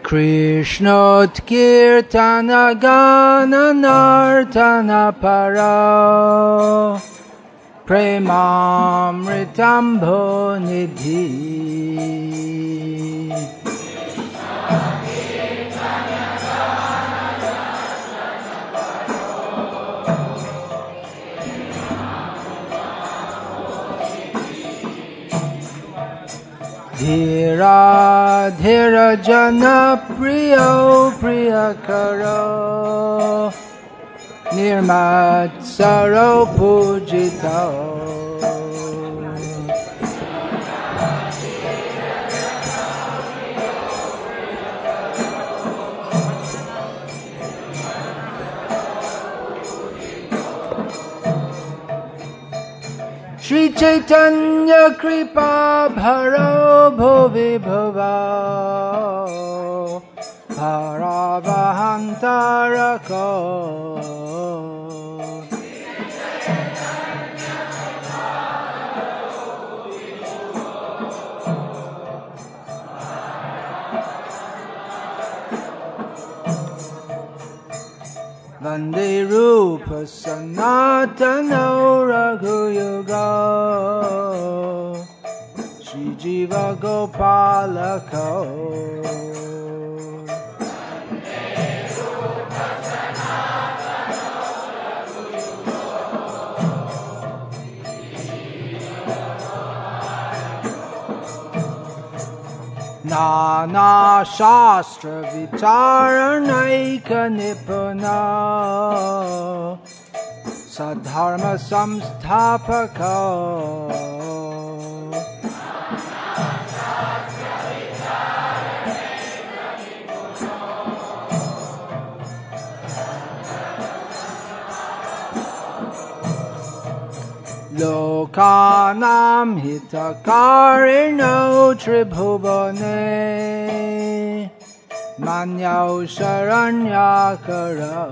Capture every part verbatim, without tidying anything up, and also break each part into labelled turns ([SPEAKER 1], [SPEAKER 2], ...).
[SPEAKER 1] Krishnot-kirtana gana-nartana paro Premamritambo nidhi Dhira dhira jana priyo priyakaro Nirmatsaro pujito Shri Chaitanya Kripa Bharo Bhuvi Bhuva Bharavahantarako Vande Rupa Sanatana Raghuyuga Shri Jiva Gopalako Nana Shastra Vicharanaika Nipuna Sadharma Samsthapaka Lokanam hitakarino tribhuvane Manyau sharanyakaro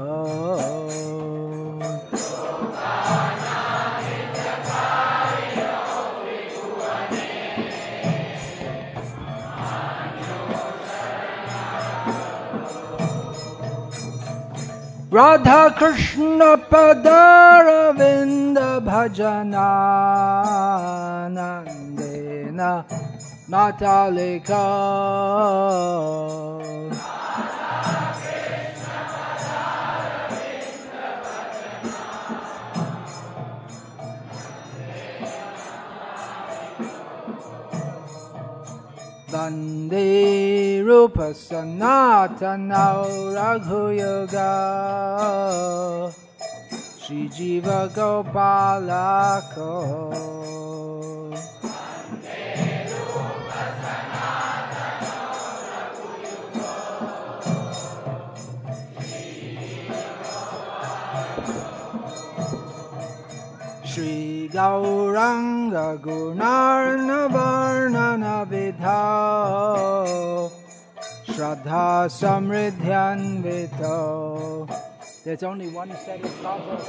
[SPEAKER 1] Radha Krishna Padaravinda Bhajana Nandena Matalika Vande Rupa Sanatana Raghuyuga Shri Jiva Gopalako Vande Rupa Sanatana Raghuyuga Shri Gauranga Gunarnavarnana Vidha Shraddha Samridhyanvito. There's only one set of cards.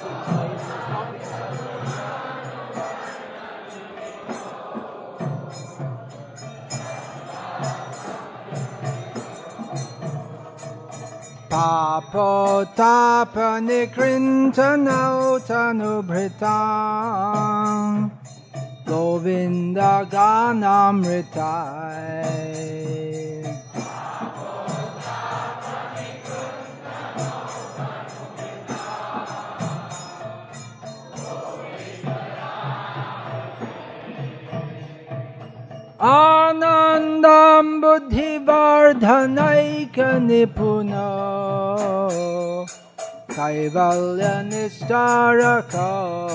[SPEAKER 1] Papo tapa nikrintanau tanubhritam Govinda ganamritai Anandam buddhivardhanaika nipuna Kaivalya nistaraka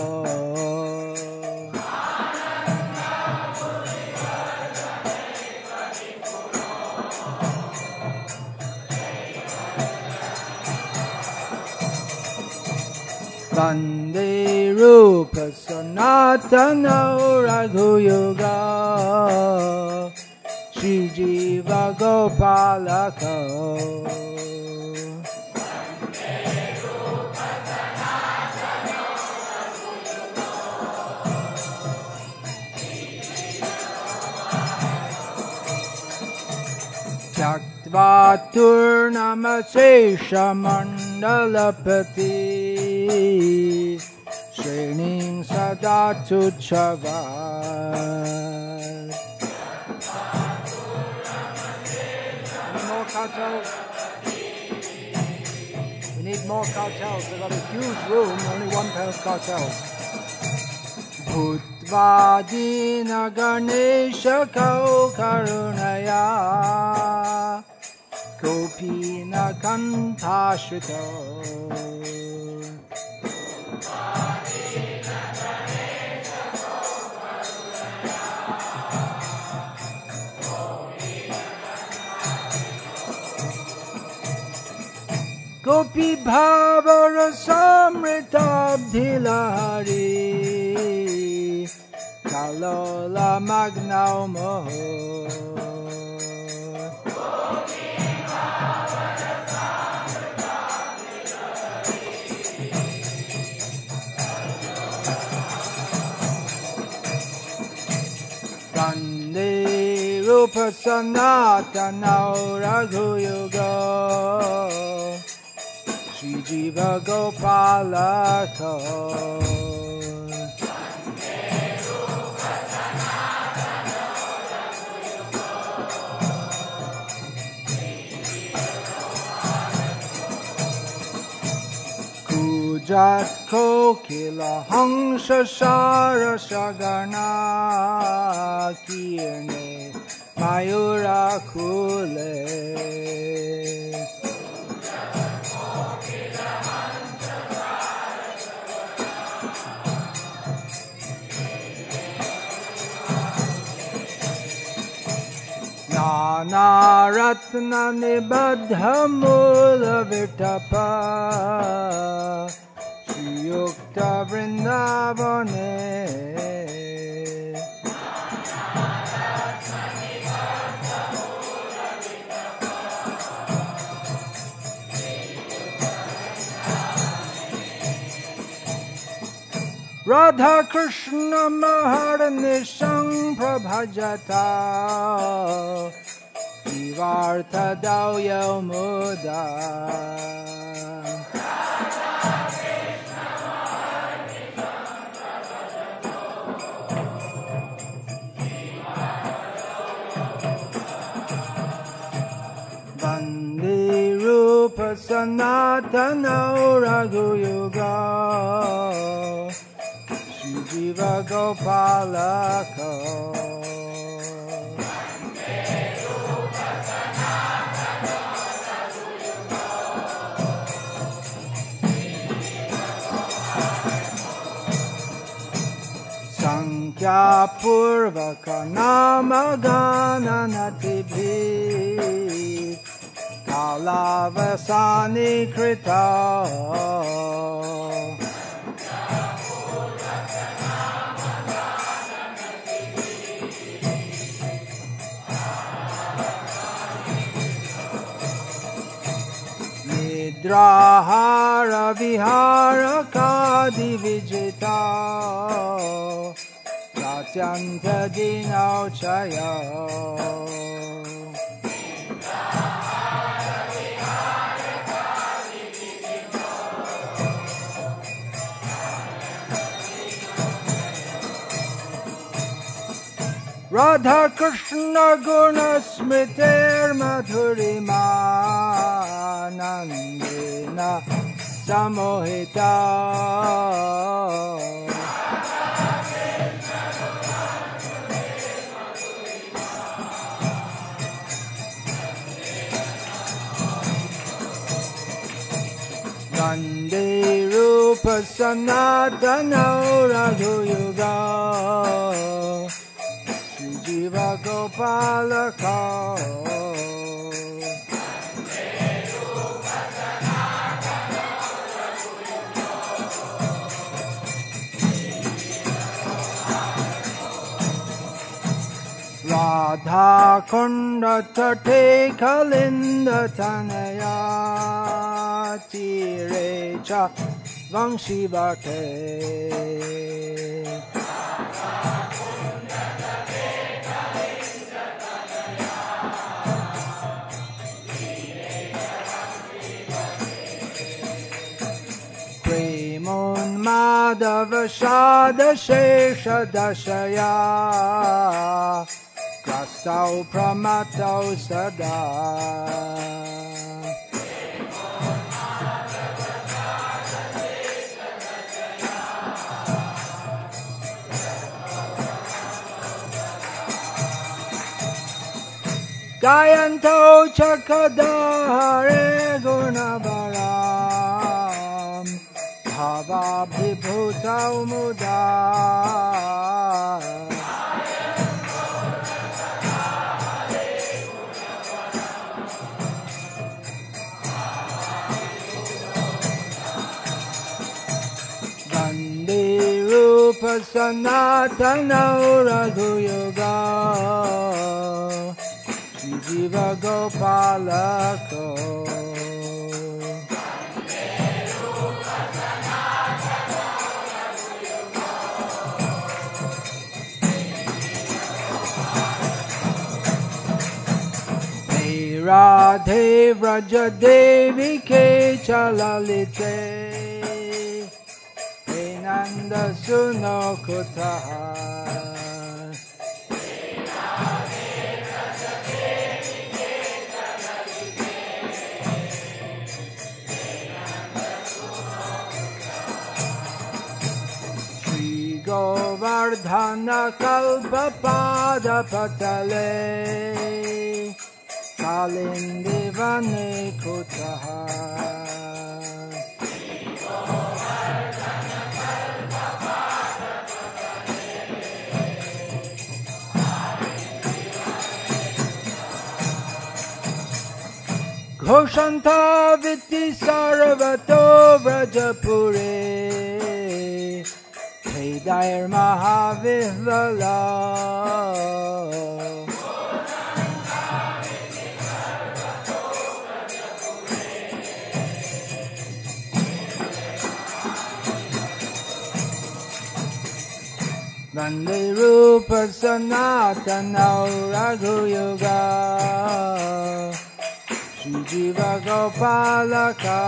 [SPEAKER 1] Vande Rupa Sanatana Raghuyuga Shri Jiva Gopalako Vande Rupa Sanatana Raghuyuga Tvaturnamatseshamandalapati Shrening Sadatuchavad. Any more kowtows? We need more kowtows. We've got a huge room, only one pair of kowtows. Bhutvadina Ganesha Kau Karunaya Gopina Kantashito. Gopi Bhavara Samritabdhilahari Kalola Magnao Moho. Vande Rupa Sanatanao Raghuyuga Shri Jiva Gopalaka. Kujat Kokila Hangsha Shara Shagana Kirne Mayura Kule. Nana Ratna Nibadha Mula Vitapa Shiyukta Vrindavane. Radha Krishna Maharanishang Prabhajata Jivartha Dauya Muda. Vande Rupa Sanatana Raghuyuga Jiva Gopalaka. Sankhya Purvaka Namagana Natibhi Kalavasani Krita. Nidrahara Vihara Kadi Vijita Satyanta Dinau Chaya. Radha Krishna Guna Smriter Madhurima Nandina Samohita. Vande Rupa Sanatana Raghuyuga Jiva Gopalaka. Radha Kunda Tate Kalinda Tanaya Tirecha Vangshi Bhate. Madhava Shada Shesha Dashaya Grastau Pramatau Sada Gayanto Chakadare Gunavaram Bhava Vibhuta Muda Vande Rupa Sanatana Raghuyoga Jiva Gopalako Hey Radhe Vraja Devi Ke Chalalite Hey Nanda Suno Kutaha Govardhana Kalpa Pada Patale Kalindi Vane Kutaha Ghoshanta Viti Saravato Vrajapure Dair Mahavivala Vande Rupa Sanatana Raghuyoga Shri Jiva Gopalaka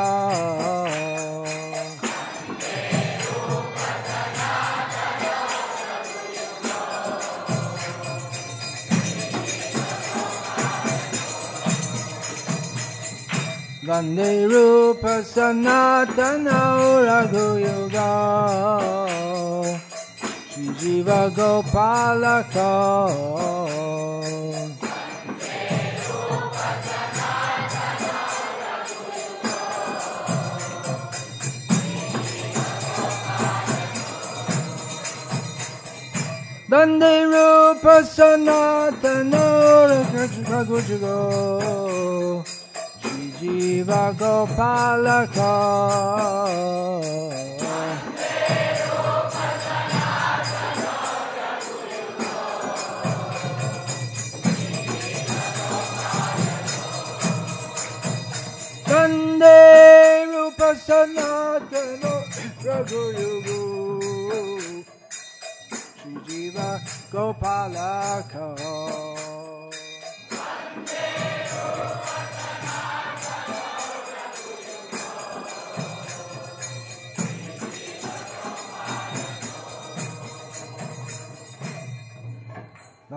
[SPEAKER 1] Vande Rupa Sanatana Raghuyoga Shri Jiva Gopalaka Vande Rupa Sanatana Raghuyoga Jiva Gopalaka Vande Rupa Sanatana Raghuyoga Shri Jiva Gopalaka